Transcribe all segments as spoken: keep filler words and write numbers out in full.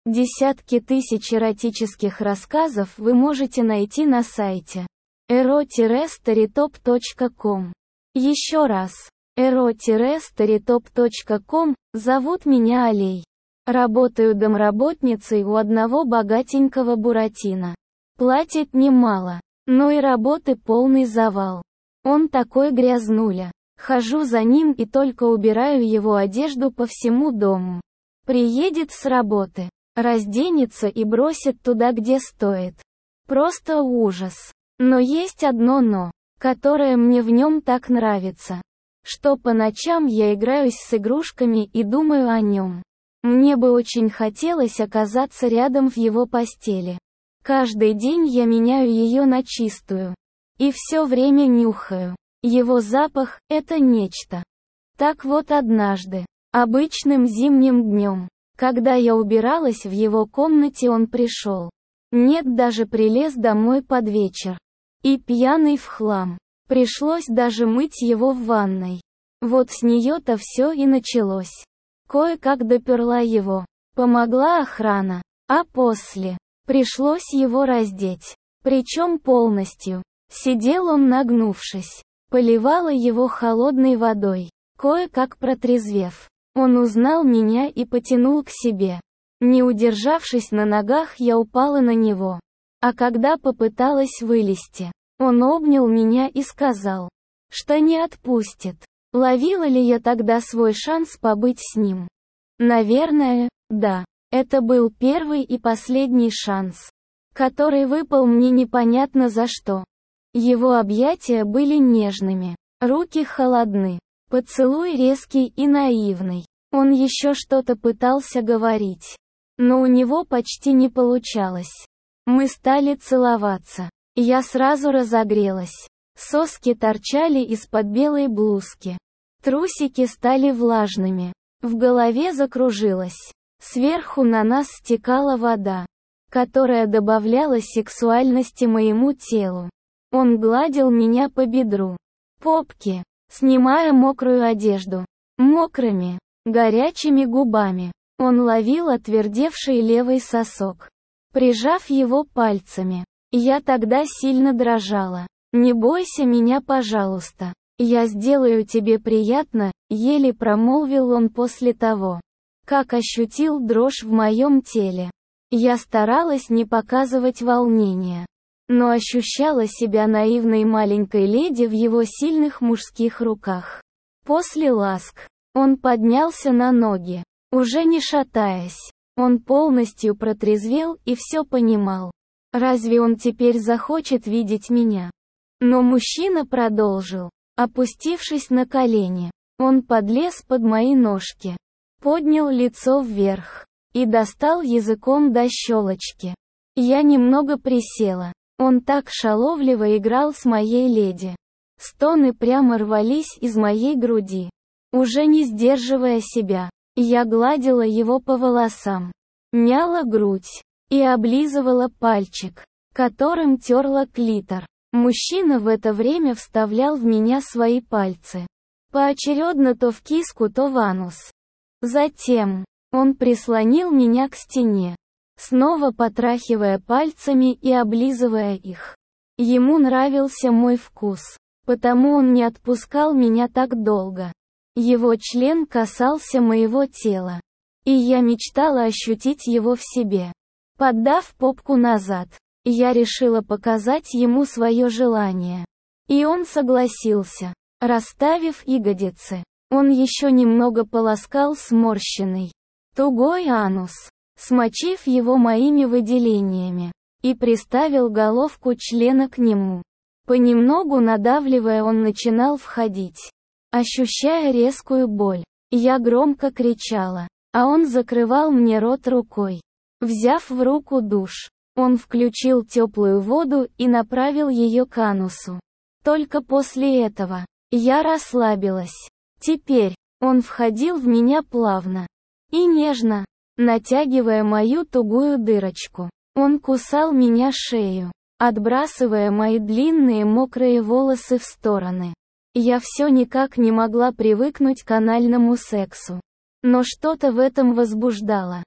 Десятки тысяч эротических рассказов вы можете найти на сайте эро старитоп точка ком. Еще раз. эро старитоп точка ком. Зовут меня Алей. Работаю домработницей у одного богатенького буратино. Платит немало, но и работы полный завал. Он такой грязнуля. Хожу за ним и только убираю его одежду по всему дому. Приедет с работы, разденется и бросит туда, где стоит. Просто ужас. Но есть одно «но», которое мне в нем так нравится, что по ночам я играюсь с игрушками и думаю о нем. Мне бы очень хотелось оказаться рядом в его постели. Каждый день я меняю ее на чистую. И все время нюхаю. Его запах – это нечто. Так вот однажды, обычным зимним днем, когда я убиралась в его комнате, он пришел. Нет, даже прилез домой под вечер. И пьяный в хлам. Пришлось даже мыть его в ванной. Вот с нее-то все и началось. Кое-как доперла его. Помогла охрана. А после пришлось его раздеть. Причем полностью. Сидел он нагнувшись. Поливала его холодной водой. Кое-как протрезвев, он узнал меня и потянул к себе. Не удержавшись на ногах, я упала на него. А когда попыталась вылезти, он обнял меня и сказал, что не отпустит. Ловила ли я тогда свой шанс побыть с ним? Наверное, да. Это был первый и последний шанс, который выпал мне непонятно за что. Его объятия были нежными, руки холодны, поцелуй резкий и наивный. Он еще что-то пытался говорить, но у него почти не получалось. Мы стали целоваться. Я сразу разогрелась. Соски торчали из-под белой блузки. Трусики стали влажными. В голове закружилось. Сверху на нас стекала вода, которая добавляла сексуальности моему телу. Он гладил меня по бедру, попке, снимая мокрую одежду. Мокрыми, горячими губами. Он ловил отвердевший левый сосок, прижав его пальцами. Я тогда сильно дрожала. «Не бойся меня, пожалуйста. Я сделаю тебе приятно», — еле промолвил он после того, как ощутил дрожь в моем теле. Я старалась не показывать волнения, но ощущала себя наивной маленькой леди в его сильных мужских руках. После ласк, он поднялся на ноги, уже не шатаясь. Он полностью протрезвел и все понимал. Разве он теперь захочет видеть меня? Но мужчина продолжил, опустившись на колени. Он подлез под мои ножки, поднял лицо вверх и достал языком до щелочки. Я немного присела. Он так шаловливо играл с моей леди. Стоны прямо рвались из моей груди. Уже не сдерживая себя, я гладила его по волосам, мяла грудь и облизывала пальчик, которым терла клитор. Мужчина в это время вставлял в меня свои пальцы, поочередно то в киску, то в анус. Затем он прислонил меня к стене, снова потрахивая пальцами и облизывая их. Ему нравился мой вкус, потому он не отпускал меня так долго. Его член касался моего тела, и я мечтала ощутить его в себе. Поддав попку назад, я решила показать ему свое желание. И он согласился, расставив ягодицы. Он еще немного полоскал сморщенный, тугой анус, смочив его моими выделениями, и приставил головку члена к нему. Понемногу надавливая, он начинал входить. Ощущая резкую боль, я громко кричала, а он закрывал мне рот рукой. Взяв в руку душ, он включил теплую воду и направил ее к анусу. Только после этого я расслабилась. Теперь он входил в меня плавно и нежно, натягивая мою тугую дырочку. Он кусал меня шею, отбрасывая мои длинные мокрые волосы в стороны. Я все никак не могла привыкнуть к анальному сексу. Но что-то в этом возбуждало.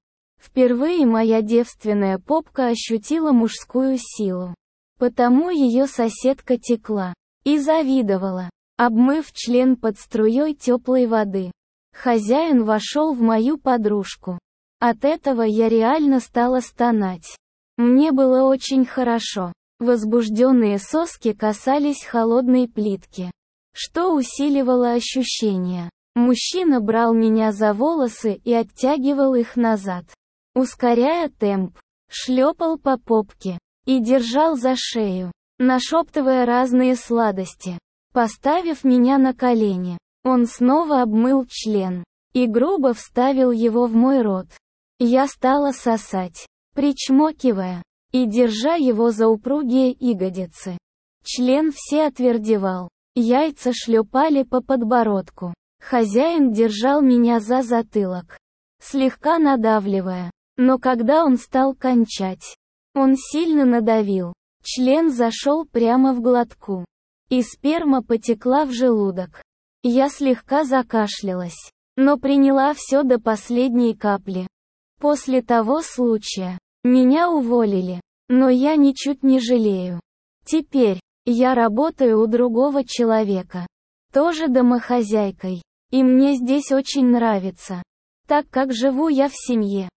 Впервые моя девственная попка ощутила мужскую силу. Потому ее соседка текла и завидовала, обмыв член под струей теплой воды. Хозяин вошел в мою подружку. От этого я реально стала стонать. Мне было очень хорошо. Возбужденные соски касались холодной плитки, что усиливало ощущение. Мужчина брал меня за волосы и оттягивал их назад, ускоряя темп, шлепал по попке и держал за шею, нашептывая разные сладости. Поставив меня на колени, он снова обмыл член и грубо вставил его в мой рот. Я стала сосать, причмокивая и держа его за упругие ягодицы. Член все отвердевал, яйца шлепали по подбородку. Хозяин держал меня за затылок, слегка надавливая. Но когда он стал кончать, он сильно надавил. Член зашел прямо в глотку, и сперма потекла в желудок. Я слегка закашлялась, но приняла все до последней капли. После того случая меня уволили, но я ничуть не жалею. Теперь я работаю у другого человека, тоже домохозяйкой, и мне здесь очень нравится, так как живу я в семье.